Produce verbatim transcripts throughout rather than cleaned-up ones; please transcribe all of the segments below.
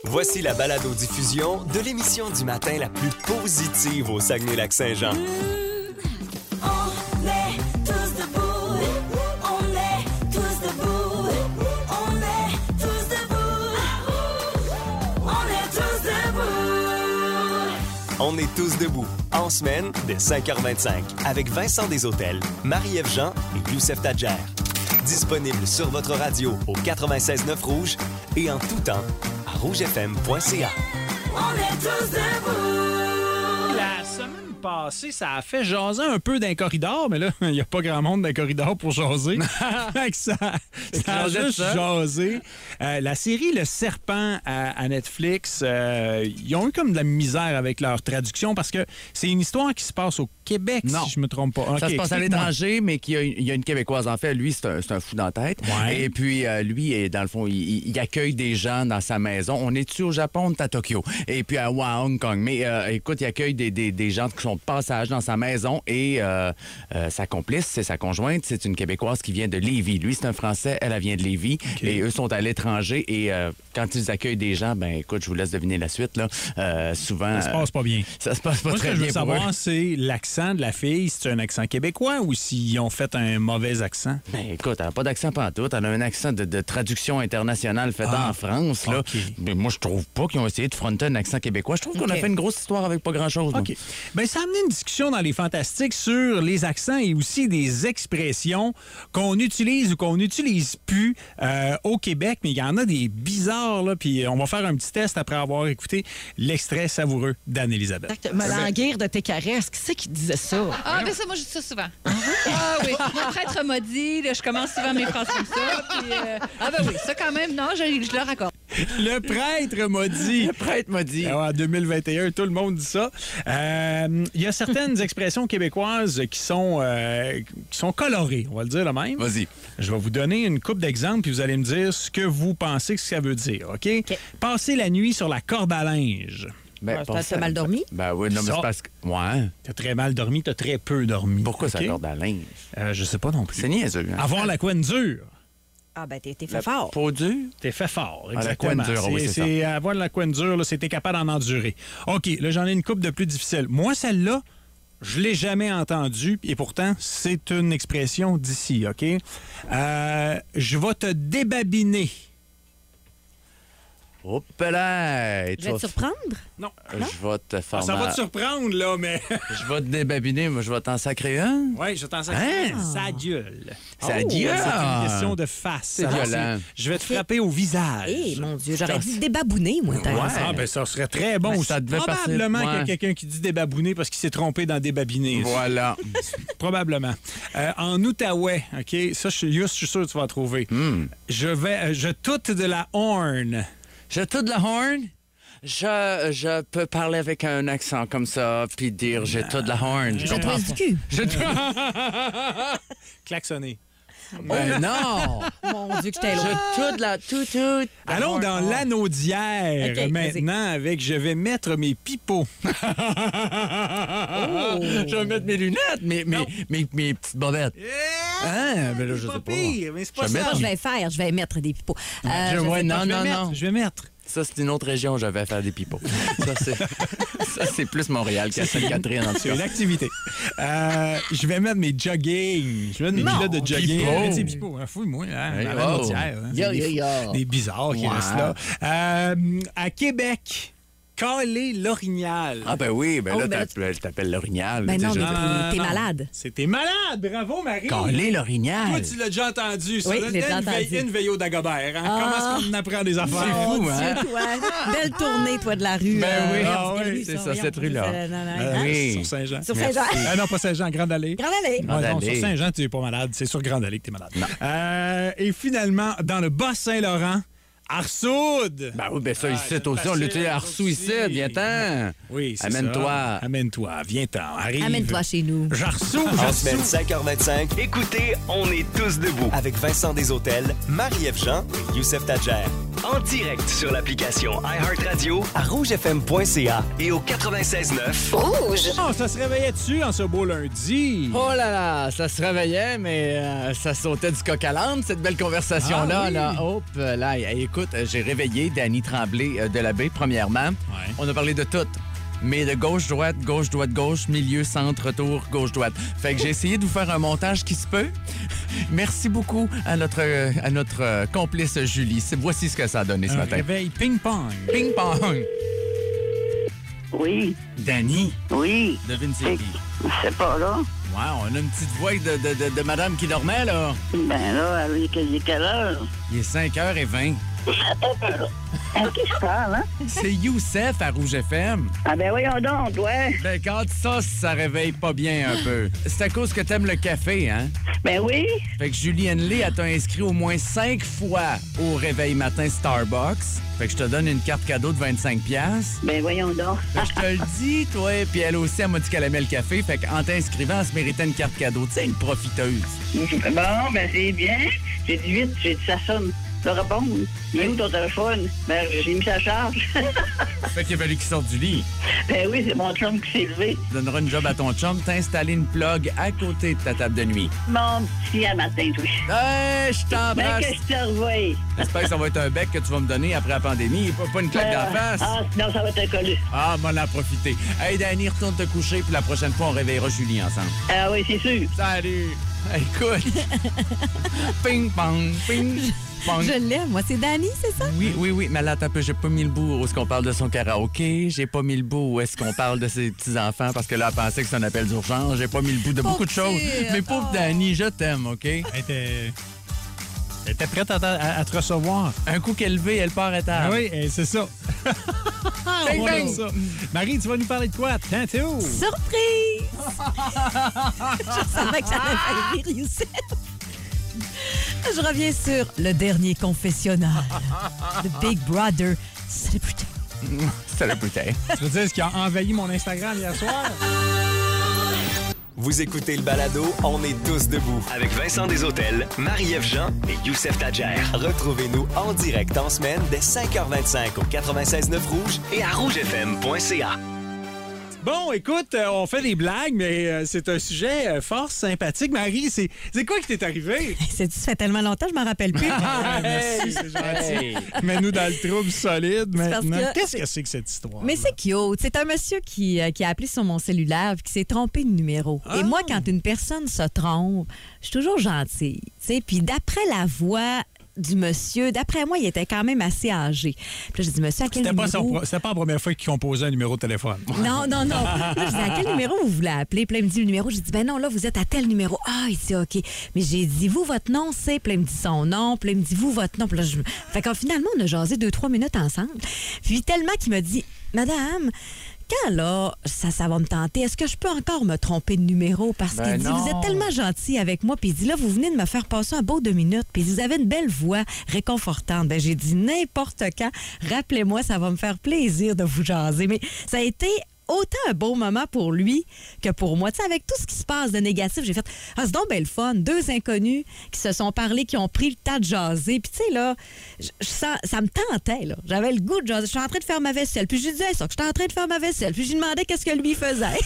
Voici la balado-diffusion de l'émission du matin la plus positive au Saguenay-Lac-Saint-Jean. Mmh, on est tous debout, on est tous debout, on est tous debout, on est tous debout. On est tous debout, en semaine, dès cinq heures vingt-cinq, avec Vincent Desautels, Marie-Ève Jean et Youssef Tadjer. Disponible sur votre radio au quatre-vingt-seize neuf Rouge et en tout temps à rouge f m point c a. On est tous debout. La semaine passée, ça a fait jaser un peu d'un corridor, mais là, il n'y a pas grand monde d'un corridor pour jaser. Fait que ça, ça a juste jasé. Euh, la série Le Serpent à, à Netflix, euh, ils ont eu comme de la misère avec leur traduction parce que c'est une histoire qui se passe au Québec, non. si je me trompe pas. Ça okay, se passe à l'étranger, mais qu'il y a, une, il y a une Québécoise. En fait, lui, c'est un, c'est un fou dans la tête. Ouais. Et puis, euh, lui, dans le fond, il, il accueille des gens dans sa maison. On est-tu au Japon? On est à Tokyo. Et puis à Hong Kong. Mais euh, écoute, il accueille des, des, des gens qui sont de passage dans sa maison. Et euh, euh, sa complice, c'est sa conjointe, c'est une Québécoise qui vient de Lévis. Lui, c'est un Français, elle, elle vient de Lévis. Okay. Et eux sont à l'étranger. Et euh, quand ils accueillent des gens, ben écoute, je vous laisse deviner la suite. Là. Euh, souvent... Ça se passe pas bien. Ça se passe pas Moi, très bien. Ce que je veux savoir, eux. c'est l'accent de la fille. C'est un accent québécois ou s'ils ont fait un mauvais accent? Ben écoute, elle n'a pas d'accent pantoute. Elle a un accent de, de traduction internationale faite ah, en France. Là. Okay. Mais moi, je trouve pas qu'ils ont essayé de fronter un accent québécois. Je trouve okay. qu'on a fait une grosse histoire avec pas grand-chose. OK. Ben, ça a amené une discussion dans les Fantastiques sur les accents et aussi des expressions qu'on utilise ou qu'on n'utilise plus euh, au Québec. Mais il y en a des bizarres, là. Puis on va faire un petit test après avoir écouté l'extrait savoureux d'Anne-Élisabeth. Me languir de tes caresses. Qui c'est qui disait ça? Ah, ben ça, moi, je dis ça souvent. Ah oui, mon prêtre m'a dit, là, je commence souvent mes phrases comme ça. Puis, euh... Ah ben oui, ça quand même, non, je, je le raccorde. Le prêtre m'a dit. Le prêtre m'a dit. En deux mille vingt et un, tout le monde dit ça. Euh, il y a certaines expressions québécoises qui sont, euh, qui sont colorées, on va le dire de même. Vas-y. Je vais vous donner une couple d'exemples, puis vous allez me dire ce que vous pensez que ça veut dire, OK? OK. Passer la nuit sur la corde à linge. Ben, ouais, t'as mal dormi? Ben oui, non, mais c'est parce que... Ouais. T'as très mal dormi, t'as très peu dormi. Pourquoi okay? Ça corde à linge? Euh, je sais pas non plus. C'est niaiseux. Hein? Avoir la couenne dure. Ah, ben, t'es, t'es fait la fort. Peau dure? T'es fait fort, exactement. Ah, la couenne dure, c'est, oui, c'est, c'est ça. Avoir la couenne dure, là, c'est t'es capable d'en endurer. OK, là, j'en ai une couple de plus difficiles. Moi, celle-là, je l'ai jamais entendue, et pourtant, c'est une expression d'ici, OK? Euh, je vais te débabiner. Hop là! Je vais te surprendre? Non. non. Je vais te faire. Ah, ça va te surprendre, là, mais. Je vais te débabiner, mais je vais t'en sacrer un. Oui, je vais t'en sacrer un. Hein? Ça gueule. Ça oh, gueule. C'est une question de face. C'est Alors, violent. C'est... Je vais te frapper au visage. Eh, hey, mon Dieu, j'aurais dit débabouner, moi. Ouais. Ah, ben ça serait très bon. Ben, ça devait Probablement passer... qu'il y a ouais. quelqu'un qui dit débabouner parce qu'il s'est trompé dans débabiner. Voilà. Probablement. Euh, en Outaouais, OK, ça, je, je suis sûr que tu vas trouver. Mm. Je vais. Je toute de la horn. Je tout de la horn? Je, je peux parler avec un accent comme ça, puis dire j'ai tout de la horn. Je te du cul. Je te... Klaxonner. Ben non! Mon Dieu, que j'étais loin. Je tout de la... Tout, tout. Allons dans l'anneau d'hier okay, maintenant vas-y. Avec je vais mettre mes pipeaux. Oh. Je vais mettre mes lunettes, mes, mes, mes, mes petites bobettes. Yeah! Hein? Ben là, je c'est sais pas pas. Pire, mais c'est pas je ça. Je vais faire, je vais mettre des pipeaux. Euh, je, ouais, non, non, mettre, non. Je vais mettre. Ça, c'est une autre région où je vais faire des pipeaux. Ça, c'est, ça, c'est plus Montréal qu'à Sainte-Catherine, en tout cas. C'est une activité. Euh, je vais mettre mes jogging. Je vais mettre mes gilets de jogging. Pipeaux. Mais c'est pipeaux. Hein, fouille-moi. Hein, hey, la oh. notière, hein, yeah, des, yeah, yeah. des bizarres qui wow. restent là. Euh, à Québec, caler l'orignal. Ah ben oui, ben oh, là, ben t'appelles, là, t'appelles l'orignal. Ben non, mais non, t'es, non, t'es malade. C'est t'es malade. Bravo, Marie. Caler l'orignal. Toi, tu l'as déjà entendu. Ça. Oui, Là, j'ai déjà une, entendu. veille, une veille au Dagobert. Hein? Ah. Comment est-ce qu'on en apprend des affaires? C'est fou, hein? Dieu, toi. Belle tournée, toi, de la rue. Ben euh, oui, ah, oui, c'est ça, cette rue-là. Euh, non, non, Euh, hein? oui. Sur Saint-Jean. Sur Saint-Jean. Ah non, pas Saint-Jean, Grande Allée. Grande Allée. Non, non, Allée. sur Saint-Jean, tu n'es pas malade. C'est sur Grande Allée que tu es malade. Non. Euh, et finalement, dans le Bas-Saint-Laurent, Arsoude! Ben oui, ben ça, ici, c'est aussi, on facile, l'utilise Arsou ici, aussi. viens-t'en. Oui, c'est Amène-toi. ça. Amène-toi. Viens-t'en. Arrive. Amène-toi chez nous. J'arsou, En j'arsou. semaine cinq heures vingt-cinq, écoutez On est tous debout avec Vincent Desautels, Marie-Ève Jean et Youssef Tadjer. en direct sur l'application iHeartRadio, à rouge f m point c a et au quatre-vingt-seize neuf. Rouge. Oh, ça se réveillait dessus en ce beau lundi. Oh là là, ça se réveillait, mais euh, ça sautait du coq à l'âne, cette belle conversation-là. Ah oui. Là. Hop, là, écoute, j'ai réveillé Dany Tremblay euh, de la Baie, premièrement. Ouais. On a parlé de tout. Mais de gauche-droite, gauche-droite-gauche, milieu, centre, retour, gauche-droite. Fait que j'ai essayé de vous faire un montage qui se peut. Merci beaucoup à notre, à notre euh, complice Julie. C'est- Voici ce que ça a donné ce Un matin. réveil ping-pong. Ping-pong! Oui, Dany, oui, devine c'est qui? c'est pas là. Ouais, on a une petite voix de, de, de, de madame qui dormait, là. Ben là, avec il est quelle heure? Il est cinq heures vingt. À qui je parle, hein? C'est Youssef à Rouge F M. Ah ben voyons donc, ouais. Ben, quand ça, ça réveille pas bien un peu. C'est à cause que t'aimes le café, hein? Ben oui. Fait que Julie Henley, elle t'a inscrit au moins cinq fois au réveil matin Starbucks. Fait que je te donne une carte cadeau de vingt-cinq piastres. Ben voyons donc. Fait que je te le dis, toi, puis elle aussi, elle m'a dit qu'elle aimait le café. Fait qu'en t'inscrivant, elle se méritait une carte cadeau. Tu sais, une profiteuse. Bon, ben c'est bien. J'ai dit vite, j'ai dit ça sonne. Je vais répondre. Il est où ton téléphone? Ben j'ai mis sa charge. Fait qu'il a fallu qu'il sorte du lit. Ben oui, c'est mon chum qui s'est levé. Tu donneras une job à ton chum, t'installer une plug à côté de ta table de nuit. Mon petit à matin, oui. Hey, je Ben t'embrasse. que je te revoie. J'espère que ça va être un bec que tu vas me donner après la pandémie, pas, pas une claque d'en face. Ah, sinon ça va être collé. Ah, m'en a profité. Hey, Dany, retourne te coucher, puis la prochaine fois, on réveillera Julie ensemble. Ah oui, c'est sûr. Salut! Écoute! Ping-pong, ping-pong. Je l'aime, moi. C'est Dany, c'est ça? Oui, oui, oui, mais là, attends un peu, j'ai pas mis le bout où est-ce qu'on parle de son karaoké, j'ai pas mis le bout où est-ce qu'on parle de ses petits-enfants, parce que là, elle pensait que c'est un appel d'urgence, j'ai pas mis le bout de beaucoup de choses. Pauvre Mais pauvre Dany, je t'aime, OK? Elle était, elle était prête à, à- à te recevoir. Un coup qu'elle levé, elle part à Ah table. oui, eh, c'est ça. Bang, On va bang. dire ça. Marie, tu vas nous parler de quoi tantôt? Surprise! Je savais que j'allais faire rire, Youssef. Je reviens sur le dernier confessionnal. The Big Brother Celebrity. C'est le putain. Tu veux dire ce qui a envahi mon Instagram hier soir? Vous écoutez le balado On est tous debout avec Vincent Deshôtels, Marie-Ève Jean et Youssef Tadjer. Retrouvez-nous en direct en semaine dès cinq heures vingt-cinq au quatre-vingt-seize neuf Rouge et à rouge f m point c a. Bon, écoute, euh, on fait des blagues, mais euh, c'est un sujet euh, fort sympathique. Marie, c'est c'est quoi qui t'est arrivé? C'est ça fait tellement longtemps, je m'en rappelle plus. Ah, merci, c'est gentil. Hey. Mets-nous dans le trouble solide parce maintenant. que- Qu'est-ce que c'est que cette histoire? Mais c'est cute. C'est un monsieur qui, euh, qui a appelé sur mon cellulaire et qui s'est trompé de numéro. Ah. Et moi, quand une personne se trompe, je suis toujours gentille. tu sais. Puis d'après la voix du monsieur, d'après moi, il était quand même assez âgé. Puis là, j'ai dit, monsieur, à quel C'était pas, numéro? son pro- c'était pas la première fois qu'il composait un numéro de téléphone. Non, non, non. Là, je dis, à quel numéro vous voulez appeler? Puis là, il me dit le numéro. J'ai dit, ben non, là, vous êtes à tel numéro. Ah, il dit, OK. Mais j'ai dit, vous, votre nom, c'est. Puis là, il me dit son nom. Puis là, il me dit, vous, votre nom. Puis là, je... Fait qu'en finalement, on a jasé deux, trois minutes ensemble. Puis tellement qu'il m'a dit, madame, quand là, ça, ça va me tenter, est-ce que je peux encore me tromper de numéro? Parce Ben qu'il dit, non. vous êtes tellement gentil avec moi. Puis il dit, là, vous venez de me faire passer un beau deux minutes. Puis vous avez une belle voix réconfortante. Ben, j'ai dit, n'importe quand, rappelez-moi, ça va me faire plaisir de vous jaser. Mais ça a été autant un beau moment pour lui que pour moi. Tu sais, avec tout ce qui se passe de négatif, j'ai fait « Ah, c'est donc bien le fun. » Deux inconnus qui se sont parlé, qui ont pris le temps de jaser. Puis tu sais, là, je, je sens- ça me tentait, là. J'avais le goût de jaser. Je suis en train de faire ma vaisselle. Puis je lui disais ça, que j'étais en train de faire ma vaisselle. Puis je lui demandais qu'est-ce que lui faisait.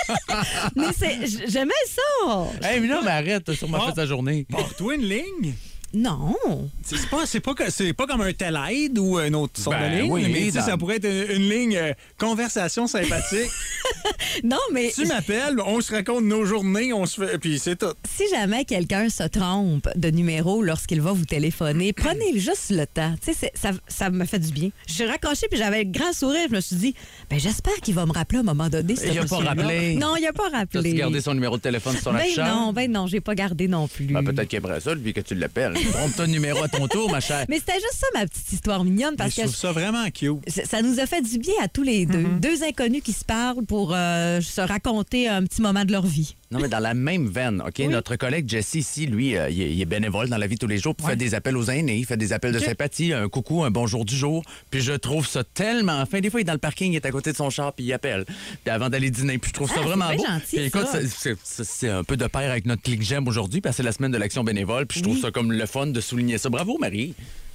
Mais c'est, j- j'aimais ça. Hey, mais non, mais arrête, t'as sûrement Ah. fait ta journée. Porte-toi une ligne. Non. C'est c'est pas, c'est pas, que- c'est pas comme un tel aide ou un autre sorte Ben de ligne, oui, mais tu sais, dans- ça pourrait être une, une ligne euh, conversation sympathique. Non, mais Tu m'appelles, on se raconte nos journées, on se fait, puis c'est tout. si jamais quelqu'un se trompe de numéro lorsqu'il va vous téléphoner, prenez juste le temps. Tu sais, c'est- ça, ça me fait du bien. Je suis raccrochée puis j'avais le grand sourire. Je me suis dit, ben j'espère qu'il va me rappeler à un moment donné. ce Il a pas monsieur-là. rappelé. Non, il a pas T'as-tu rappelé. gardé son numéro de téléphone sur la Ben chambre? non, ben non, j'ai pas gardé non plus. Ben, peut-être qu'après ça, lui, que tu l'appelles. Trompe-toi de numéro à ton tour, ma chère. Mais c'était juste ça, ma petite histoire mignonne, Mais parce je que trouve ça vraiment cute. ça ça nous a fait du bien à tous les deux. Deux inconnus qui se parlent pour euh, se raconter un petit moment de leur vie. Non, mais dans la même veine, OK? Notre collègue Jesse ici, lui, euh, il, est, il est bénévole dans la vie de tous les jours, puis il fait des appels aux aînés, il fait des appels de sympathie, un coucou, un bonjour du jour. Puis je trouve ça tellement fin. Des fois, il est dans le parking, il est à côté de son char, puis il appelle. Puis avant d'aller dîner, puis je trouve ça Ah, c'est vraiment bien beau. gentil, Puis écoute, ça. c'est- c'est- c'est c'est un peu de pair avec notre clic j'aime aujourd'hui, parce que c'est la semaine de l'action bénévole, puis je trouve ça comme le fun de souligner ça. Bravo, Marie.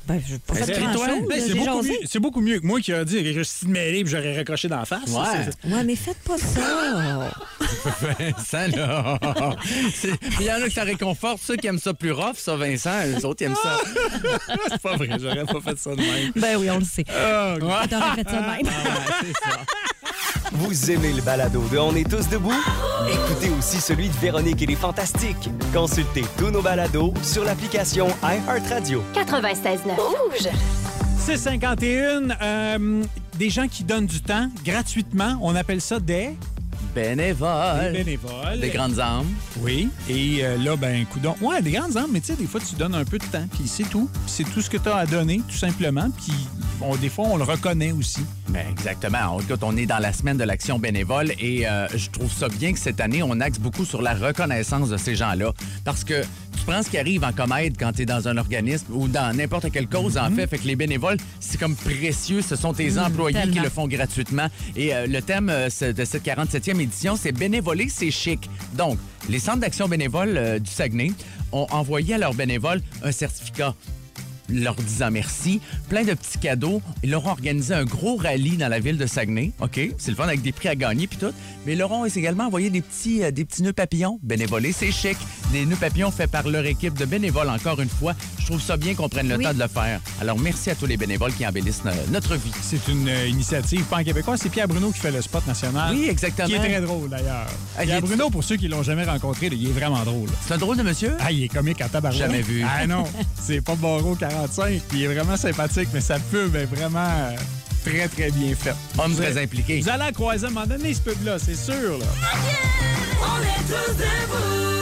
Ben, je pas fait C'est grand-chose. Ben, là, c'est j'ai beaucoup, jasé. mieux- c'est beaucoup mieux que moi qui a dit que je suis mêlé puis j'aurais raccroché d'en face. Ouais. C'est- c'est- Ouais, mais faites pas ça. Vincent, là. C'est- Il y en a qui ça réconforte. Ceux qui aiment ça plus rough, ça, Vincent, les autres, ils aiment ça. C'est pas vrai, j'aurais pas fait ça de même. Ben oui, on le sait. Ah, T'aurais fait ça de même. c'est ça. Vous aimez le balado de On est tous debout? Écoutez aussi celui de Véronique et les Fantastiques. Consultez tous nos balados sur l'application iHeartRadio. quatre-vingt-seize neuf. Rouge. six cinquante et un, euh, des gens qui donnent du temps gratuitement, on appelle ça des, Bénévole. des bénévoles. Des grandes âmes. Oui, et euh, là, ben, coudonc. Ouais, des grandes âmes, mais tu sais, des fois, tu donnes un peu de temps, puis c'est tout. Puis c'est tout ce que tu as à donner, tout simplement. Puis on, des fois, on le reconnaît aussi. Ben exactement. Écoute, on est dans la semaine de l'action bénévole et euh, je trouve ça bien que cette année, on axe beaucoup sur la reconnaissance de ces gens-là. Parce que tu prends ce qui arrive en comède quand tu es dans un organisme ou dans n'importe quelle cause, en fait. Fait que les bénévoles, c'est comme précieux. Ce sont tes employés qui tellement. le font gratuitement. Et euh, le thème euh, c'est- de cette quarante-septième édition, c'est bénévoler, c'est chic. Donc, les centres d'action bénévole euh, du Saguenay ont envoyé à leurs bénévoles un certificat leur disant merci, plein de petits cadeaux. Ils leur ont organisé un gros rallye dans la ville de Saguenay. OK, c'est le fun avec des prix à gagner puis tout. Mais ils leur ont également envoyé des petits, euh, des petits nœuds papillons. Bénévolés, c'est chic. Des nœuds papillons faits par leur équipe de bénévoles, encore une fois. Je trouve ça bien qu'on prenne le Oui. temps de le faire. Alors, merci à tous les bénévoles qui embellissent no- notre vie. C'est une euh, initiative pan-québécoise. C'est Pierre Bruno qui fait le spot national. Oui, exactement. Qui est très drôle, d'ailleurs. Ah, il Pierre est- Bruno, pour ceux qui l'ont jamais rencontré, là, il est vraiment drôle. C'est un drôle de monsieur? Ah, il est comique à tabarouette. Jamais vu. Ah non, c'est pas Barreau quarante-cinq. Puis il est vraiment sympathique, mais sa pub est vraiment euh, très, très bien faite. Homme Vous très allez- impliqué. Vous allez la croiser à un moment donné, ce pub-là, c'est sûr. Là. On est tous debout.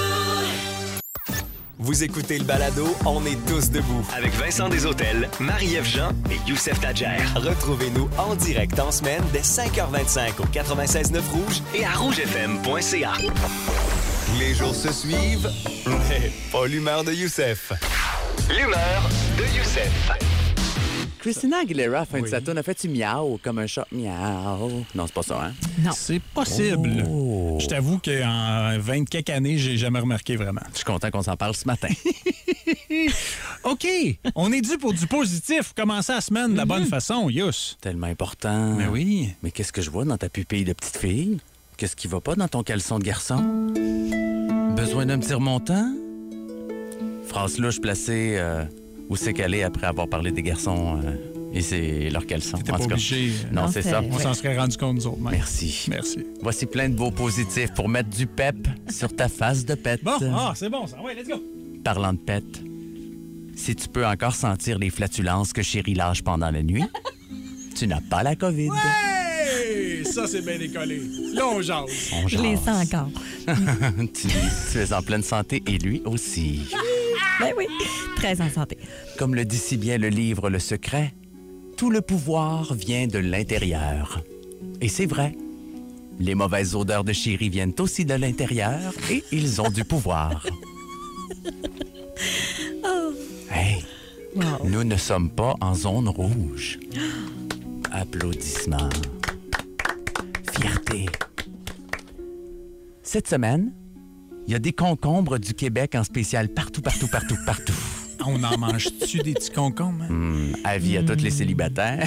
Vous écoutez le balado On est tous debout avec Vincent Deshôtels, Marie-Ève Jean et Youssef Tadjer. Retrouvez-nous en direct en semaine dès cinq heures vingt-cinq au quatre-vingt-seize neuf Rouge et à rouge f m point c a. Les jours se suivent, mais pas l'humeur de Youssef. L'humeur de Youssef. Christina Aguilera, fin de sa tourne, a fait-tu miaou comme un chat? Miaou. Non, c'est pas ça, hein? Non. C'est possible. Oh. Je t'avoue qu'en vingt quelques années, j'ai jamais remarqué vraiment. Je suis content qu'on s'en parle ce matin. OK, on est dû pour du positif. Commencer la semaine de la bonne façon, Youss. Tellement important. Mais oui. Mais qu'est-ce que je vois dans ta pupille de petite fille? Qu'est-ce qui va pas dans ton caleçon de garçon? Besoin d'un petit remontant? Phrase louche placée euh, où c'est qu'elle est après avoir parlé des garçons euh, et c'est leur caleçon. T'étais En pas tout cas. obligé. Non, Non, c'est c'est- ça. On s'en serait rendu compte, nous autres, même. Merci. Merci. Voici plein de beaux positifs pour mettre du pep sur ta face de pète. Bon, ah, c'est bon, ça. Ouais, let's go. Parlant de pète, si tu peux encore sentir les flatulences que chérie lâche pendant la nuit, tu n'as pas la COVID. Hey! Ça, c'est bien décollé. Là, on jase. On Je les jase. sens encore. tu, tu es en pleine santé et lui aussi. Ben oui, très en santé. Comme le dit si bien le livre Le Secret, tout le pouvoir vient de l'intérieur. Et c'est vrai. Les mauvaises odeurs de chéri viennent aussi de l'intérieur et ils ont du pouvoir. Hey, Wow. nous ne sommes pas en zone rouge. Applaudissements. Fierté. Cette semaine, il y a des concombres du Québec en spécial partout, partout, partout, partout. On en mange-tu des petits concombres? hein? Hum, avis à tous les célibataires.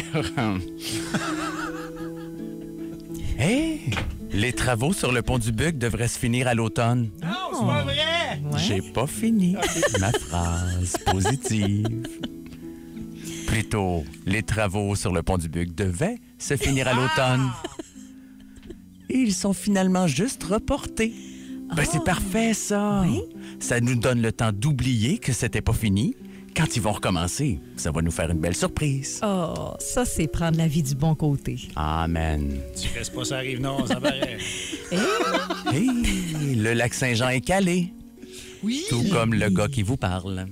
Hey! Les travaux sur le pont du Buc devraient se finir à l'automne. Non, c'est pas vrai! J'ai pas fini ma phrase positive. Plutôt, les travaux sur le pont du Buc devaient se finir à l'automne. Et ils sont finalement juste reportés. Ben, c'est parfait, ça. Ça nous donne le temps d'oublier que c'était pas fini. Quand ils vont recommencer, ça va nous faire une belle surprise. Oh, ça, c'est prendre la vie du bon côté. Amen. Tu restes pas, ça arrive, non, ça paraît. Hey, le lac Saint-Jean est calé. Oui! Tout comme le gars qui vous parle.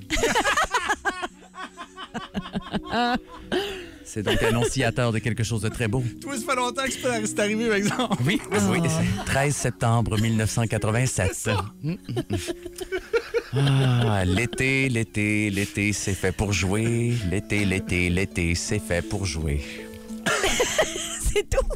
C'est donc annonciateur de quelque chose de très beau. Toi, ça fait longtemps que c'est c'est arrivé, par exemple. Oui, oui, c'est treize septembre mille neuf cent quatre-vingt-sept. Mm, mm, mm. Ah, l'été, l'été, l'été, c'est fait pour jouer. L'été, l'été, l'été, c'est fait pour jouer. C'est tout.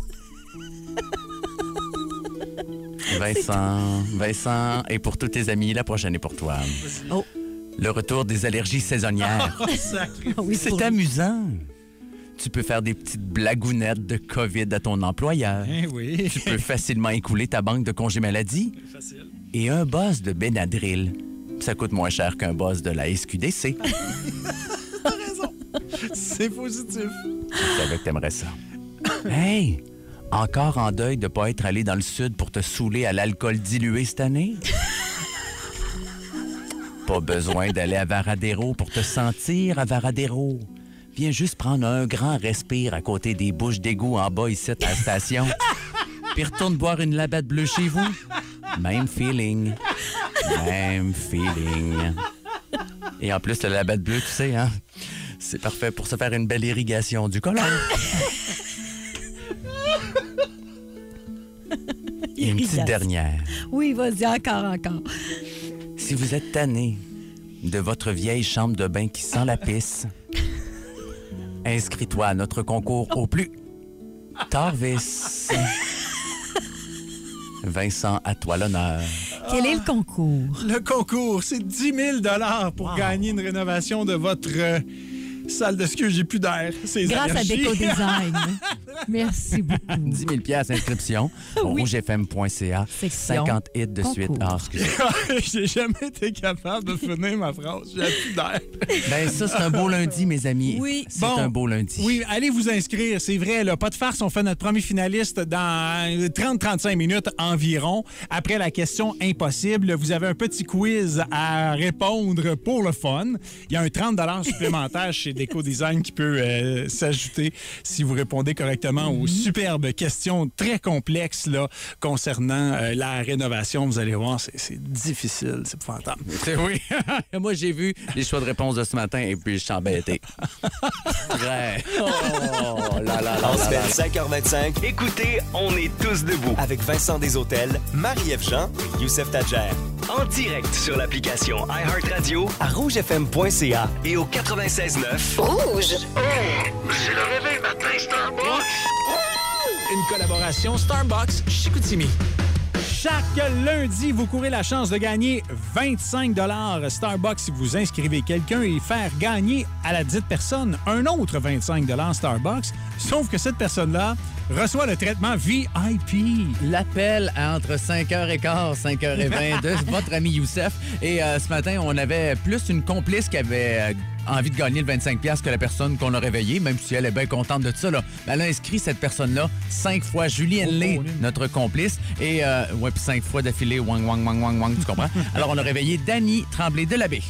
Vincent, Vincent, et pour tous tes amis, la prochaine est pour toi. Oh. Le retour des allergies saisonnières. Oh, sacré. Ah oui, C'est pour- amusant. Tu peux faire des petites blagounettes de COVID à ton employeur. Eh oui. Tu peux facilement écouler ta banque de congé maladie. Facile. Et un boss de Benadryl. Ça coûte moins cher qu'un boss de la S Q D C. C'est positif. Je savais que t'aimerais ça. Hey! Encore en deuil de pas être allé dans le sud pour te saouler à l'alcool dilué cette année? Pas besoin d'aller à Varadero pour te sentir à Varadero. Viens juste prendre un grand respire à côté des bouches d'égout en bas ici à la station. Puis retourne boire une Labatt bleue chez vous. Même feeling. Même feeling. Et en plus, le Labatt bleu, tu sais, hein? C'est parfait pour se faire une belle irrigation du colon. Et une petite Irrigation. dernière. Oui, vas-y, encore, encore. Si vous êtes tanné de votre vieille chambre de bain qui sent la pisse, inscris-toi à notre concours au plus Tarvis. Vincent, à toi l'honneur. Quel est le concours? Le concours, c'est dix mille pour gagner une rénovation de votre euh, salle de ski. J'ai plus d'air. C'est les Grâce à allergies. Déco Design. Merci beaucoup. dix mille piastres inscription au Oui. rouge f m point c a. Section cinquante hits de suite. concours. Ah, excusez. J'ai jamais été capable de finir ma phrase. J'ai plus d'air. Ben ça, c'est un beau lundi, mes amis. Oui. C'est Bon. un beau lundi. Oui, allez vous inscrire. C'est vrai, là, pas de farce. On fait notre premier finaliste dans trente à trente-cinq minutes environ. Après la question impossible, vous avez un petit quiz à répondre pour le fun. Il y a un trente supplémentaire chez Déco Design qui peut euh, s'ajouter si vous répondez correctement aux superbes questions très complexes là, concernant euh, la rénovation. Vous allez voir, c'est, c'est difficile, c'est épouvantable. C'est oui. Moi, j'ai vu les choix de réponse de ce matin et puis je suis embêté. Vrai. Oh là là là En là semaine là. cinq heures vingt-cinq, écoutez On est tous debout avec Vincent Deshôtels, Marie-Ève Jean et Youssef Tadjer. En direct sur l'application iHeartRadio à rouge f m point c a et au quatre-vingt-seize neuf. Rouge. Une collaboration Starbucks-Chicoutimi. Chaque lundi, vous courez la chance de gagner vingt-cinq Starbucks si vous inscrivez quelqu'un et faire gagner à la dite personne un autre vingt-cinq Starbucks. Sauf que cette personne-là reçoit le traitement V I P. L'appel à entre cinq heures quinze, cinq heures vingt de votre ami Youssef. Et euh, ce matin, on avait plus une complice qui avait euh, envie de gagner le vingt-cinq piastres que la personne qu'on a réveillée, même si elle est bien contente de ça. Là. Elle a inscrit cette personne-là cinq fois. Julienne Oh, Lé, Pauline. notre complice. Et euh, ouais, puis cinq fois d'affilée, wang, wang, wang, wang, wang, tu comprends? Alors, on a réveillé Dany Tremblay de l'abbé.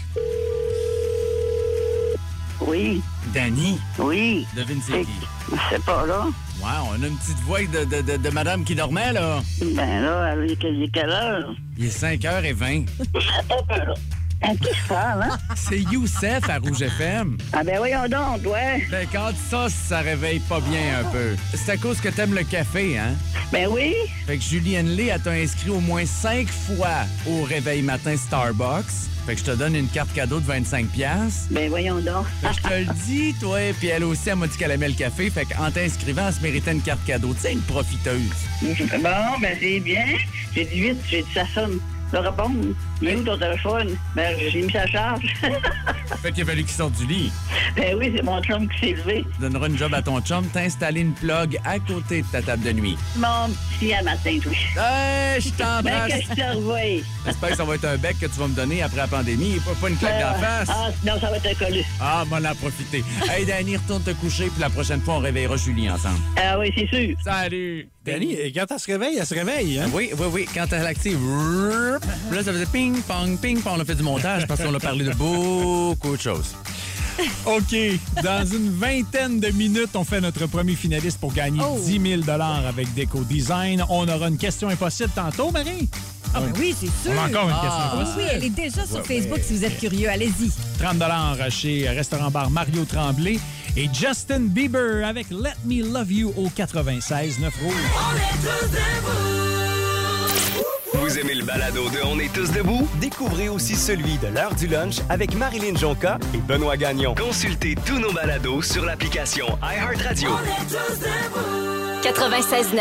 Oui, Dany, oui. devine c'est qui? C'est pas là. Ouais, on a une petite voix de, de, de, de madame qui dormait, là. Ben là, il est quelle- quelle heure? Il est cinq heures vingt. Attends un peu, là. À qui je parle, hein? C'est Youssef à Rouge F M. Ah ben voyons donc, ouais. Ben, quand ça, ça réveille pas bien un peu. C'est à cause que t'aimes le café, hein? Ben oui. Fait que Julienne Lé, elle t'a inscrit au moins cinq fois au réveil matin Starbucks. Fait que je te donne une carte cadeau de vingt-cinq piastres. Ben voyons donc. Fait que je te le dis, toi. Puis elle aussi, elle m'a dit qu'elle aimait le café. Fait qu'en t'inscrivant, elle se méritait une carte cadeau. Tu sais, une profiteuse. Bon, ben c'est bien. J'ai dit vite, j'ai dit ça sonne. Le répondre. Il est où ton téléphone? Ben j'ai mis sa charge. Fait qu'il a fallu qu'il sorte du lit. Ben oui, c'est mon chum qui s'est levé. Tu donneras une job à ton chum, t'installer une plug à côté de ta table de nuit. Mon petit à matin, oui. Hey, je Ben t'embrasse. que je te revoie. J'espère que ça va être un bec que tu vas me donner après la pandémie et pas, pas une claque d'en face. Ah, sinon ça va être collé. Ah, m'en a profité. Hey, Dany, retourne te coucher, puis la prochaine fois, on réveillera Julie ensemble. Ah oui, c'est sûr. Salut! Dany, quand elle se réveille, elle se réveille. Hein? Oui, oui, oui. Quand elle active, là, ça faisait ping-pong, ping-pong. On a fait du montage parce qu'on a parlé de beaucoup de choses. OK. Dans une vingtaine de minutes, on fait notre premier finaliste pour gagner Oh. dix mille avec Déco Design. On aura une question impossible tantôt, Marie. Ah ben oui, c'est sûr. On a encore une Ah. question Oui, impossible. oui, elle est déjà sur Facebook si vous êtes curieux. Allez-y. trente chez Restaurant Bar Mario Tremblay. Et Justin Bieber avec Let Me Love You au quatre-vingt-seize neuf Rouge. On est tous debout. Vous aimez le balado de On est tous debout? Découvrez aussi celui de l'heure du lunch avec Marilyn Jonca et Benoît Gagnon. Consultez tous nos balados sur l'application iHeartRadio. On est tous debout. quatre-vingt-seize neuf.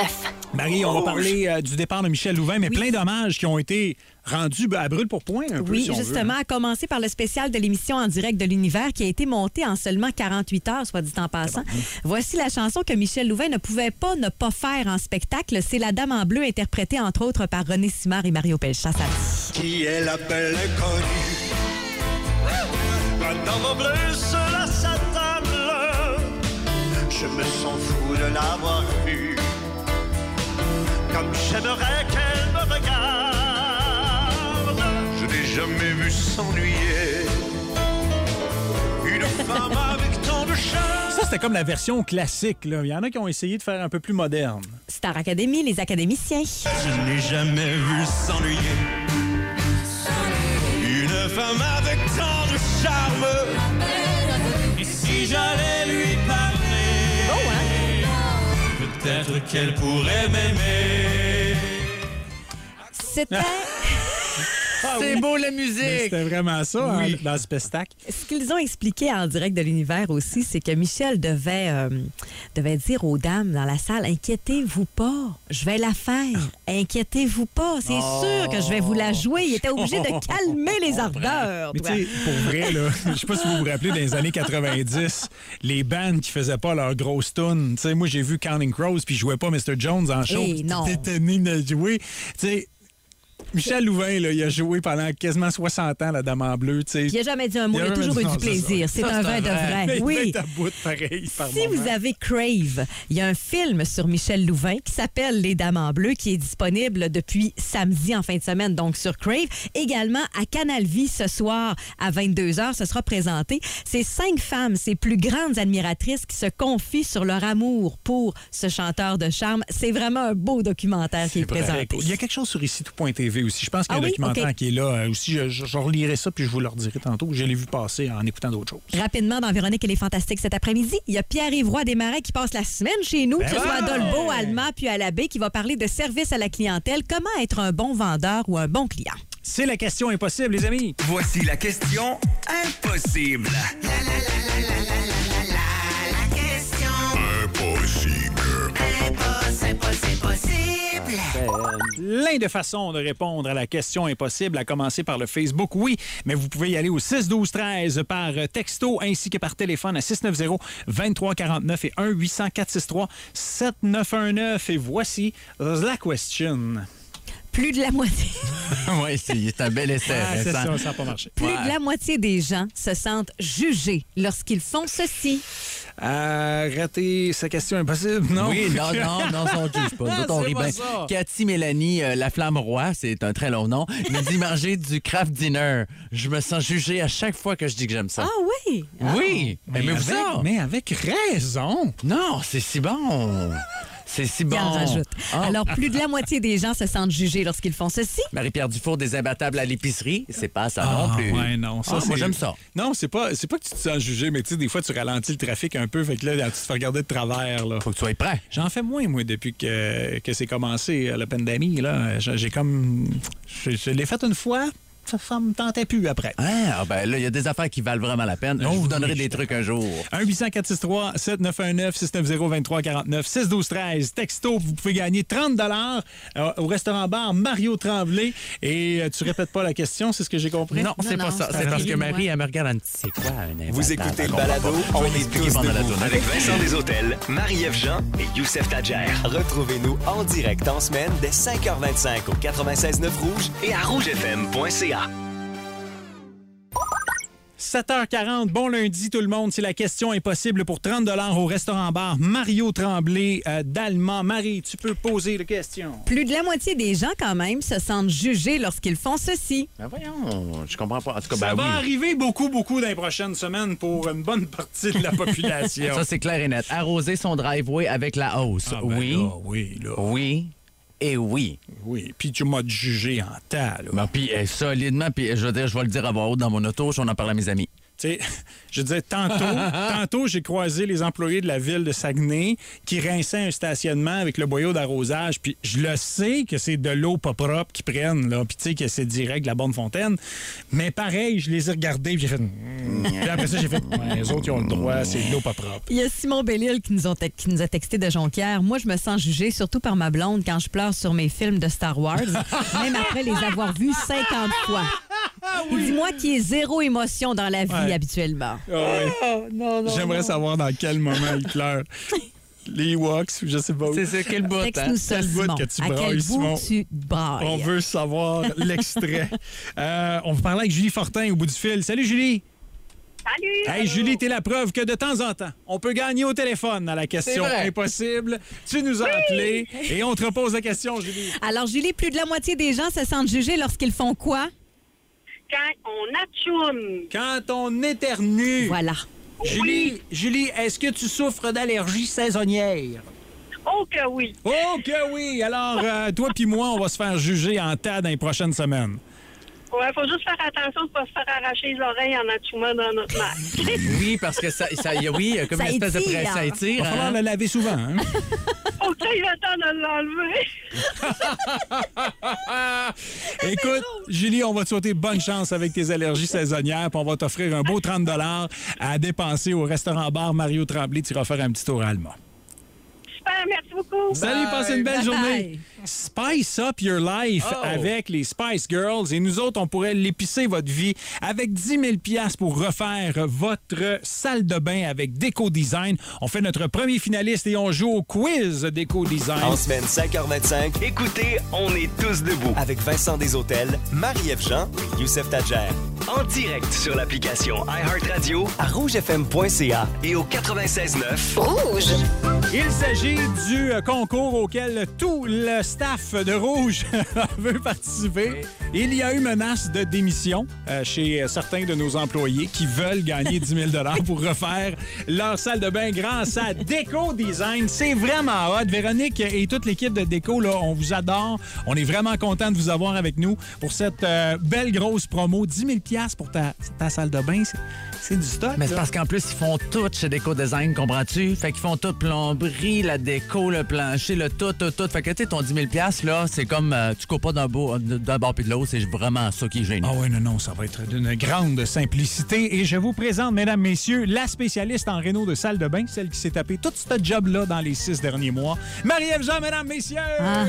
Marie, on va parler euh, du départ de Michel Louvain, mais Oui. plein d'hommages qui ont été rendus à brûle pour point un peu, Oui, si on veut, justement, hein. à commencer par le spécial de l'émission En direct de l'univers qui a été monté en seulement quarante-huit heures, soit dit en passant. Voici la chanson que Michel Louvain ne pouvait pas ne pas faire en spectacle. C'est La Dame en bleu, interprétée entre autres par René Simard et Mario Pelchat. Ça dit. Qui est la belle inconnue? La dame en bleu sur la sa table. Je me sens fou de l'avoir vue. Comme j'aimerais qu'elle me regarde. Je n'ai jamais vu s'ennuyer une femme avec tant de charme. Ça, c'était comme la version classique, là. Il y en a qui ont essayé de faire un peu plus moderne. Star Academy, les académiciens. Je n'ai jamais vu s'ennuyer une femme avec tant de charme. Et si j'allais lui parler, Bon, hein? peut-être qu'elle pourrait m'aimer. C'était... C'est beau la Mais musique! C'était vraiment ça, Oui. hein, dans ce spectacle. Ce qu'ils ont expliqué en direct de l'univers aussi, c'est que Michel devait, euh, devait dire aux dames dans la salle, inquiétez-vous pas, je vais la faire. Inquiétez-vous pas, c'est Oh. sûr que je vais vous la jouer. Il était obligé de calmer les ardeurs. Mais toi. tu sais, pour vrai, là, je sais pas si vous vous rappelez, dans les années quatre-vingt-dix, les bands qui faisaient pas leur grosse tune. Tu sais, moi, j'ai vu Counting Crows, puis ils jouaient pas mister Jones en show. Eh puis non. t'étais tenu de jouer. Tu sais, Michel Louvain, là, il a joué pendant quasiment soixante ans, la Dame en bleu. Tu sais. Il n'a jamais dit un mot, il a jamais toujours dit eu non, du c'est plaisir. ça. C'est Ça, un vrai de vrai. Mais Oui. il est à bout, pareil, par Si moment. vous avez Crave, il y a un film sur Michel Louvain qui s'appelle Les Dames en bleu qui est disponible depuis samedi en fin de semaine, donc sur Crave. Également à Canal Vie ce soir à vingt-deux heures, ce sera présenté. C'est cinq femmes, ces plus grandes admiratrices qui se confient sur leur amour pour ce chanteur de charme. C'est vraiment un beau documentaire qui est Très présenté. cool. Il y a quelque chose sur ici tout point T V aussi. Je pense qu'il y a Ah un oui? documentaire OK. qui est là euh, aussi. Je, je, je relirai ça puis je vous le redirai tantôt. Je l'ai vu passer en écoutant d'autres choses. Rapidement, dans Véronique, elle est fantastique cet après-midi. Il y a Pierre-Yves Roy Desmarais qui passe la semaine chez nous, que ce soit à Dolbeau, à Alma, puis à l'Abbé, qui va parler de service à la clientèle. Comment être un bon vendeur ou un bon client? C'est la question impossible, les amis. Voici la question impossible. La, la, la, la, la, la, la, la, la, la question impossible. Impossible, impossible, possible. Plein de façons de répondre à la question impossible, à commencer par le Facebook, oui, mais vous pouvez y aller au six douze treize par texto ainsi que par téléphone à six neuf zéro, vingt-trois quarante-neuf et un huit cents, quatre six trois, sept neuf un neuf. Et voici la question. Plus de la moitié. Oui, c'est un bel essai. Ah, c'est Vincent. ça, ça n'a pas marché. Plus Ouais. de la moitié des gens se sentent jugés lorsqu'ils font ceci. Euh, rater sa question impossible, non? Oui, non, non, non, ça, on ne juge pas. Nous autres, on C'est rit pas bien. ça. Cathy Mélanie, euh, la flamme roi, c'est un très long nom, me dit manger du craft dinner. Je me sens jugé à chaque fois que je dis que j'aime ça. Ah oui? Oui, Mais aimez-vous avec, ça? mais avec raison. Non, c'est si bon. C'est si bon. Il en rajoute. Ah. Alors, plus de la moitié des gens se sentent jugés lorsqu'ils font ceci. Marie-Pierre Dufour, des imbattables à l'épicerie, c'est pas ça Ah, non plus. ouais, non, ça, Ah, c'est- moi, j'aime ça. Non, c'est pas, c'est pas que tu te sens jugé, mais tu sais, des fois, tu ralentis le trafic un peu, fait que là, tu te fais regarder de travers, là. Faut que tu sois prêt. J'en fais moins, moi, depuis que, que c'est commencé, euh, la pandémie, là. J'ai j'ai comme... Je, je l'ai fait une fois, ça, ça me tentait plus après. Ah, ben là, il y a des affaires qui valent vraiment la peine. Oh, je vous oui, donnerai je des suis trucs un jour. un huit cents, quatre six trois, sept neuf un neuf, six neuf zéro, vingt-trois quarante-neuf, six douze treize. Texto, vous pouvez gagner trente dollars euh, au restaurant-bar Mario Tremblay. Et euh, tu répètes pas la question, c'est ce que j'ai compris? Non, c'est non, pas ça. c'est C'est parce que Marie, Marie, moi. elle me regarde, elle me dit, c'est quoi un imbattable? Vous écoutez le Alors, balado, on on va est l'expliquer tous pendant la debout tournée. avec Vincent Desautels, Marie-Ève Jean et Youssef Tadjer. Retrouvez-nous en direct en semaine dès cinq heures vingt-cinq au quatre-vingt-seize neuf Rouge et à rouge f m point c a. sept heures quarante, bon lundi tout le monde. C'est la question impossible pour trente dollars au restaurant-bar Mario Tremblay euh, d'Allemand. Marie, tu peux poser la question. Plus de la moitié des gens, quand même, se sentent jugés lorsqu'ils font ceci. Ben voyons, je comprends pas. En tout cas, Ça ben va oui. arriver beaucoup, beaucoup dans les prochaines semaines pour une bonne partie de la population. Ça, c'est clair et net. Arroser son driveway avec la hausse. Ah, ben oui. là, oui, là. Oui. Et oui. Oui, puis tu m'as jugé en temps, là. Ben, puis euh, solidement, puis je veux dire, je vais le dire à voix haute dans mon auto, je vais en parler à mes amis. Tu sais, je disais, tantôt, tantôt, j'ai croisé les employés de la ville de Saguenay qui rinçaient un stationnement avec le boyau d'arrosage. Puis je le sais que c'est de l'eau pas propre qu'ils prennent, là. Puis tu sais que c'est direct de la bonne fontaine. Mais pareil, je les ai regardés puis j'ai fait... Mm. Puis après ça, j'ai fait... Ouais, les autres, ils ont le droit, c'est de l'eau pas propre. Il y a Simon Bellil qui nous, ont te- qui nous a texté de Jonquière. Moi, je me sens jugée, surtout par ma blonde, quand je pleure sur mes films de Star Wars, même après les avoir vus cinquante fois. Il dit, moi qui ai zéro émotion dans la vie Ouais. habituellement. Ah ouais. Oh, non, non, J'aimerais non. savoir dans quel moment il pleure. Les Ewoks, je sais pas où. C'est ça, quel bout, Texte-nous hein? ça, Quel bout Simon. que tu à quel brailles, bout Simon? tu brailles? On veut savoir l'extrait. Euh, on va parler avec Julie Fortin au bout du fil. Salut, Julie! Salut! Hey, Julie, t'es la preuve que de temps en temps, on peut gagner au téléphone à la question C'est vrai. impossible. Tu nous as appelé et on te repose la question, Julie. Alors, Julie, plus de la moitié des gens se sentent jugés lorsqu'ils font quoi? Quand on atchoune. Quand on éternue. Voilà. Julie, Julie, est-ce que tu souffres d'allergies saisonnières? Oh que oui. Oh que oui! Alors, euh, toi puis moi, on va se faire juger en tas dans les prochaines semaines. Ouais, faut juste faire attention de ne pas se faire arracher les oreilles en atchoumant dans notre masque. Oui, parce que ça, ça y a- oui, il y a comme Ça une espèce de étire. presse, ça Il étire. va falloir hein? le laver souvent. Hein? Faut que t'aies le temps de l'enlever. Écoute, Julie, on va te souhaiter bonne chance avec tes allergies saisonnières, puis on va t'offrir un beau trente dollars à dépenser au restaurant-bar Mario Tremblay. Tu iras faire un petit tour à Alma. Super, merci beaucoup. Salut, passe une belle Bye. journée. Spice up your life Oh. avec les Spice Girls. Et nous autres, on pourrait l'épicer votre vie avec dix mille dollars pour refaire votre salle de bain avec Déco Design. On fait notre premier finaliste et on joue au quiz Déco Design. En semaine cinq heures vingt-cinq, écoutez On est tous debout avec Vincent Deshôtels, Marie-Ève Jean et Youssef Tadjer. En direct sur l'application iHeartRadio à rouge f m point c a et au quatre-vingt-seize neuf. Rouge. Il s'agit du euh, concours auquel tout le staff de Rouge veut participer. Il y a eu menace de démission euh, chez euh, certains de nos employés qui veulent gagner dix mille dollars pour refaire leur salle de bain grâce à Déco Design. C'est vraiment hot. Véronique et toute l'équipe de Déco, là, on vous adore. On est vraiment content de vous avoir avec nous pour cette euh, belle grosse promo. dix mille dollars pour ta, ta salle de bain, c'est, c'est du stock. Mais c'est là. parce qu'en plus, ils font tout chez Déco Design, comprends-tu? Fait qu'ils font tout, plomberie, la déco, le plancher, le tout, tout, tout. Fait que, tu sais, ton dix mille dollars, là, c'est comme, euh, tu cours pas d'un, beau, d'un bord puis de l'autre, c'est vraiment ça qui est génial. Ah oui, non, non, ça va être d'une grande simplicité. Et je vous présente, mesdames, messieurs, la spécialiste en réno de salle de bain, celle qui s'est tapée tout ce job-là dans les six derniers mois. Marie-Ève Jean, mesdames, messieurs! Ah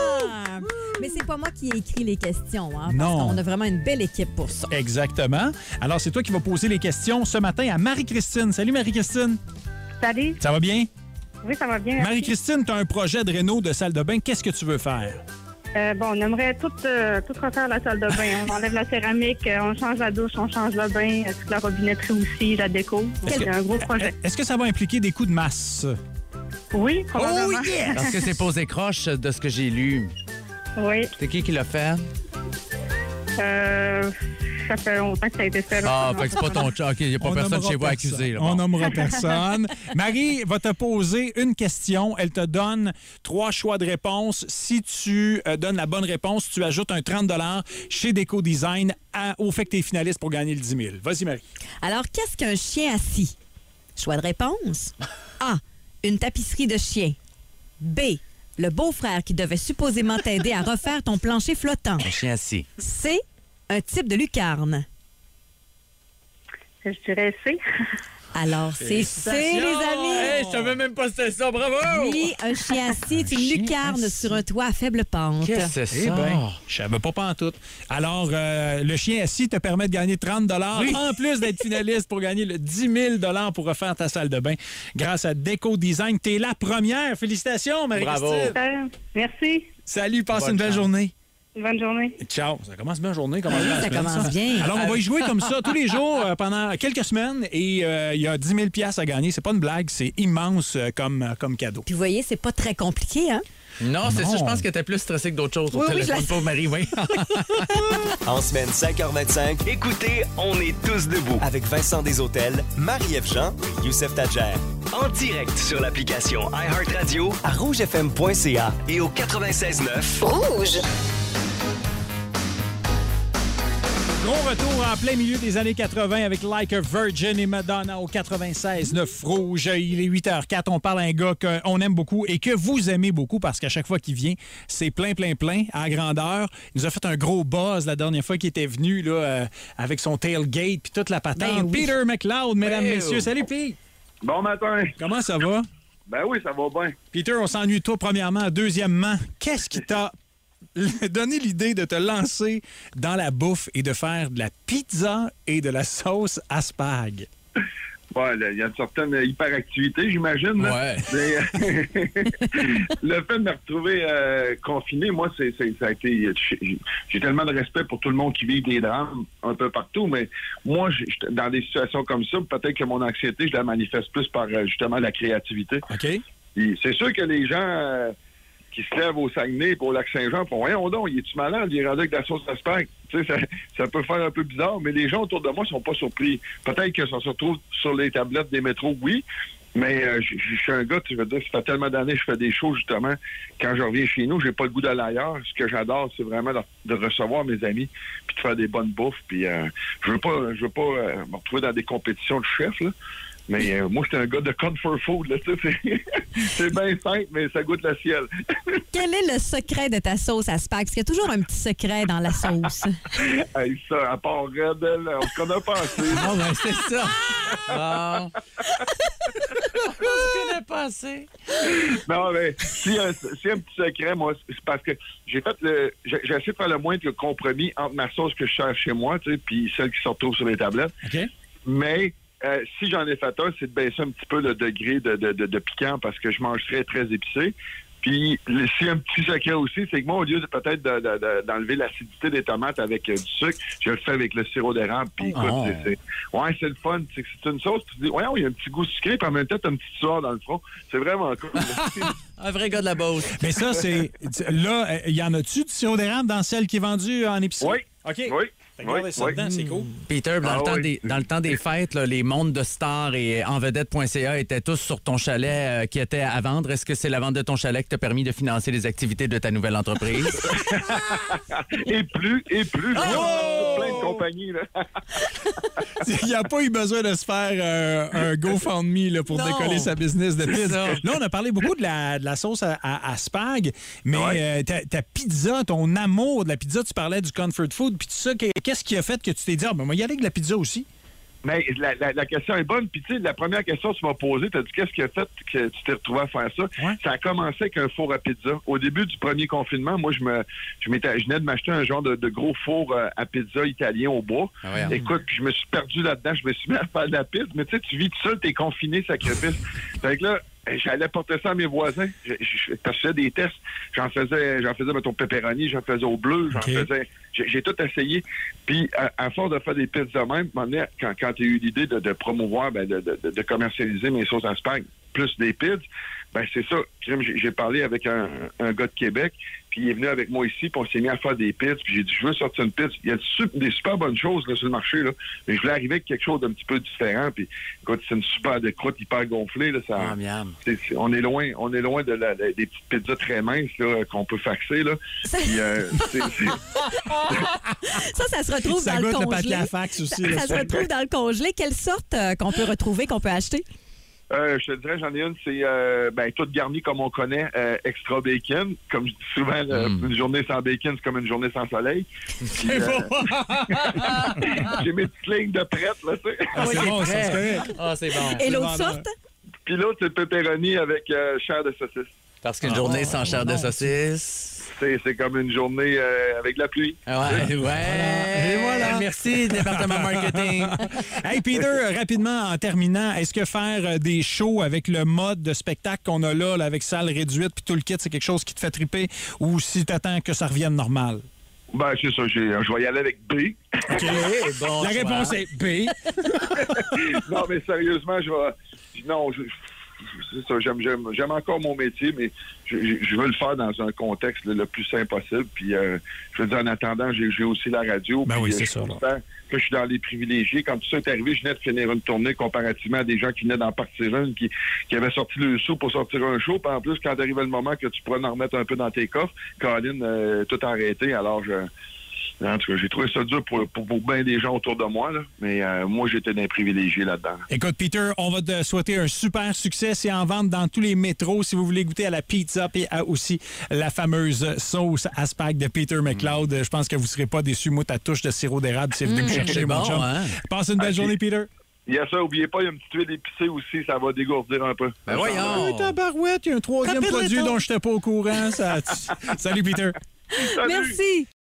ah! Mais c'est pas moi qui ai écrit les questions, hein, parce Non. qu'on a vraiment une belle équipe pour ça. Exactement. Alors, c'est toi qui vas poser les questions ce matin à Marie-Christine. Salut, Marie-Christine. Salut. Ça va bien? Oui, ça va bien. Marie-Christine, tu as un projet de réno de salle de bain. Qu'est-ce que tu veux faire? Euh, bon, on aimerait tout, euh, tout refaire la salle de bain. On enlève la céramique, euh, on change la douche, on change le bain, euh, toute la robinetterie aussi, la déco. Est-ce C'est que- un gros projet. Est-ce que ça va impliquer des coups de masse? Oui, probablement. Oh, yes! Parce que c'est posé croche de ce que j'ai lu. Oui. C'est qui qui l'a fait? Euh, ça fait longtemps que ça a été fait. là. Ah, Non, fait que c'est pas ton chat. OK, il n'y a pas On personne nommera chez vous personne. accusé. Là, On bon. nommera personne. Marie va te poser une question. Elle te donne trois choix de réponse. Si tu euh, donnes la bonne réponse, tu ajoutes un trente dollars chez Déco Design à- au fait que tu es finaliste pour gagner le dix mille. Vas-y, Marie. Alors, qu'est-ce qu'un chien assis? Choix de réponse. A. Une tapisserie de chien. B. Le beau-frère qui devait supposément t'aider à refaire ton plancher flottant. Un chien assis. C. Un type de lucarne. Je dirais C. Alors, c'est C, les amis. Hey, je savais même pas que c'était ça. Bravo! Oui, un chien assis, c'est une chien lucarne assis. sur un toit à faible pente. Qu'est-ce que c'est Eh ça? bien, je savais pas pantoute. Alors, euh, le chien assis te permet de gagner trente dollars Oui. en plus d'être finaliste pour gagner le dix mille dollars pour refaire ta salle de bain grâce à Déco Design. T'es la première. Félicitations, Marie-Christine. Bravo. Euh, Merci. Salut, passe Bonne une belle chance. journée. Bonne journée. Ciao. Ça commence bien la journée. Commence bien la Ça semaine, commence bien. Alors, on va y jouer comme ça tous les jours euh, pendant quelques semaines et euh, il y a dix mille dollars à gagner. C'est pas une blague, c'est immense euh, comme, euh, comme cadeau. Puis vous voyez, c'est pas très compliqué, hein? Non, c'est Non. ça. Je pense que t'es plus stressé que d'autres choses au Oui, oui, je téléphone. la- Pauvre Marie, oui. En semaine cinq heures vingt-cinq, écoutez On est tous debout avec Vincent Deshôtels, Marie-Ève Jean et Youssef Tadjer. En direct sur l'application iHeartRadio à rouge f m point c a et au quatre-vingt-seize neuf. Rouge. Gros retour en plein milieu des années quatre-vingt avec Like a Virgin et Madonna au quatre-vingt-seize neuf Rouge. Il est huit heures quatre. On parle à un gars qu'on aime beaucoup et que vous aimez beaucoup parce qu'à chaque fois qu'il vient, c'est plein, plein, plein à grandeur. Il nous a fait un gros buzz la dernière fois qu'il était venu là, euh, avec son tailgate puis toute la patente. Ben oui. Peter McLeod, mesdames, hey, messieurs. Salut, Pete. Bon matin. Comment ça va? Ben oui, ça va bien. Peter, on s'ennuie de toi, premièrement. Deuxièmement, qu'est-ce qui t'a donné l'idée de te lancer dans la bouffe et de faire de la pizza et de la sauce Aspag? Ouais, il y a une certaine hyperactivité, j'imagine. Là. Ouais. Mais, le fait de me retrouver euh, confiné, moi, c'est, c'est, ça a été... J'ai tellement de respect pour tout le monde qui vit des drames un peu partout, mais moi, j'ai, dans des situations comme ça, peut-être que mon anxiété, je la manifeste plus par, justement, la créativité. OK. Et c'est sûr que les gens... Euh, qui se lèvent au Saguenay pour au Lac-Saint-Jean font « Voyons donc, il est-tu malade? Il est rendu avec de la sauce Aspag. » Tu sais, ça, ça peut faire un peu bizarre, mais les gens autour de moi sont pas surpris. Peut-être que ça se retrouve sur les tablettes des métros, oui, mais euh, je suis un gars, tu veux dire, ça fait tellement d'années que je fais des shows, justement. Quand je reviens chez nous, j'ai pas le goût d'aller ailleurs. Ce que j'adore, c'est vraiment de, de recevoir mes amis puis de faire des bonnes bouffes. Puis euh, je veux pas, je veux pas euh, me retrouver dans des compétitions de chefs, là. Mais euh, moi, j'étais un gars de comfort food, là, tu sais, c'est, c'est bien simple, mais ça goûte le ciel. Quel est le secret de ta sauce Aspag? Parce qu'il y a toujours un petit secret dans la sauce. Hey, ça, à part Red, on se connaît pas assez. Non, ben c'est ça. Bon. On se connaît pas assez. Non, mais s'il y a un, s'il y a un petit secret, moi, c'est parce que j'ai fait le... J'ai, j'ai essayé de faire le moins de compromis entre ma sauce que je cherche chez moi, tu sais, puis celle qui se retrouve sur les tablettes. OK. Mais... Euh, si j'en ai fait un, c'est de baisser un petit peu le degré de, de, de, de piquant parce que je mange très, très épicé. Puis, le, si un petit secret aussi, c'est que moi, au lieu de peut-être de, de, de, d'enlever l'acidité des tomates avec euh, du sucre, je le fais avec le sirop d'érable. Puis, écoute, oh. c'est, c'est, ouais, c'est le fun. C'est, c'est une sauce, tu te dis, ouais, il y a un petit goût sucré, puis en même temps, t'as une petite sueur dans le front. C'est vraiment cool. Un vrai gars de la Beauce. Mais ça, c'est... Là, il y en a-tu du sirop d'érable dans celle qui est vendue en épicerie? Oui. OK. Oui. Regardez ça oui. dedans, c'est cool. Peter, dans, Ah le temps oui. des, dans le temps des fêtes, là, les mondes de stars et envedette point c a étaient tous sur ton chalet euh, qui était à vendre. Est-ce que c'est la vente de ton chalet qui t'a permis de financer les activités de ta nouvelle entreprise? Et plus, et plus. Oh! Plein de compagnies, là. Il n'y a pas eu besoin de se faire euh, un GoFundMe là, pour Non. décoller sa business de pizza. ça. Là, on a parlé beaucoup de la, de la sauce à, à, à spag, mais Ouais. euh, ta, ta pizza, ton amour de la pizza, tu parlais du comfort food, puis tout ça, qu'est-ce qui a fait que tu t'es dit, ah, ben, moi, y aller avec de la pizza aussi? Mais la, la, la question est bonne. Puis, tu sais, la première question que tu m'as posée, tu as dit qu'est-ce qui a fait que tu t'es retrouvé à faire ça? Ouais. Ça a commencé avec un four à pizza. Au début du premier confinement, moi, je me, je, m'étais, je venais de m'acheter un genre de, de gros four euh, à pizza italien au bois. Ah ouais, hein. Écoute, je me suis perdu là-dedans. Je me suis mis à faire de la pizza. Mais tu sais, tu vis tout seul, t'es confiné, sacrifice. Fait que là, j'allais porter ça à mes voisins. Je, je, je faisais des tests. J'en faisais, j'en faisais, mettons, pepperoni, j'en faisais au bleu, j'en Okay. faisais... J'ai, j'ai tout essayé. Puis, à, à force de faire des pizzas de même, à un moment donné, quand, quand tu as eu l'idée de, de promouvoir, ben, de, de, de commercialiser mes sauces à spag, plus des pizzas, ben c'est ça. J'ai, j'ai parlé avec un, un gars de Québec, puis il est venu avec moi ici, puis on s'est mis à faire des pizzas, puis j'ai dit, je veux sortir une pizza. Il y a des, des super bonnes choses là, sur le marché, là, mais je voulais arriver avec quelque chose d'un petit peu différent, puis écoute, c'est une super de croûte hyper gonflée, là, ça, Ah, miam. c'est, c'est, on est loin, on est loin de la, de- des petites pizzas très minces là, qu'on peut faxer, là. Puis, euh, c'est, c'est, Ça, ça se retrouve Ça dans le goûte le congelé. papier à fax aussi. là. Ça se retrouve dans le congelé. Quelle sorte euh, qu'on peut retrouver, qu'on peut acheter? Euh, je te dirais, j'en ai une, c'est euh, ben, toute garnie comme on connaît, euh, extra bacon. Comme je dis souvent, là, Mm. une journée sans bacon, c'est comme une journée sans soleil. Puis, C'est euh, bon. j'ai mes petites lignes de prête, là, tu sais. Ah, c'est bon, ça, c'est correct. Ah, c'est bon. Et l'autre vendeur. sorte? Puis l'autre, c'est le pepperoni avec euh, chair de saucisse. Parce qu'une journée sans chair de saucisse. C'est, c'est comme une journée euh, avec la pluie. Ouais, ouais. Et voilà. Merci, département marketing. Hey, Peter, euh, rapidement, en terminant, est-ce que faire euh, des shows avec le mode de spectacle qu'on a là, là, avec salle réduite puis tout le kit, c'est quelque chose qui te fait triper ou si tu attends que ça revienne normal? Ben, c'est ça, j'ai, je vais y aller avec B. OK. bon La choix. réponse est B. Non, mais sérieusement, je vais... Non, je... C'est ça, j'aime, j'aime, j'aime encore mon métier, mais je, je- je veux le faire dans un contexte là, le plus simple possible. Puis, euh, je veux dire, en attendant, j'ai, j'ai aussi la radio. Ben puis, oui, euh, c'est je suis ça, là. content que je suis dans les privilégiés. Quand tout ça est arrivé, je venais de finir une tournée comparativement à des gens qui venaient d'en partir une, qui, qui avaient sorti le sou pour sortir un show. Puis en plus, quand arrivait le moment que tu pourrais en remettre un peu dans tes coffres, Colin, euh, tout arrêté. Alors, je... En tout cas, j'ai trouvé ça dur pour, pour, pour bien des gens autour de moi, là. Mais euh, moi, j'étais d'un privilégié là-dedans. Écoute, Peter, on va te souhaiter un super succès. C'est en vente dans tous les métros. Si vous voulez goûter à la pizza et à aussi la fameuse sauce Aspag de Peter McLeod, mm. je pense que vous ne serez pas déçus. Moi, ta touche de sirop d'érable, c'est venu mm. me chercher, mon bon, chum. Hein? Passe une belle ah, journée, Peter. Il y a ça, n'oubliez pas, il y a une petite huile épicée aussi, ça va dégourdir un peu. Ben voyons! Ah, tabarouette, il y a un troisième produit dont je n'étais pas au courant. Ça... Salut, Peter. Salut. Merci.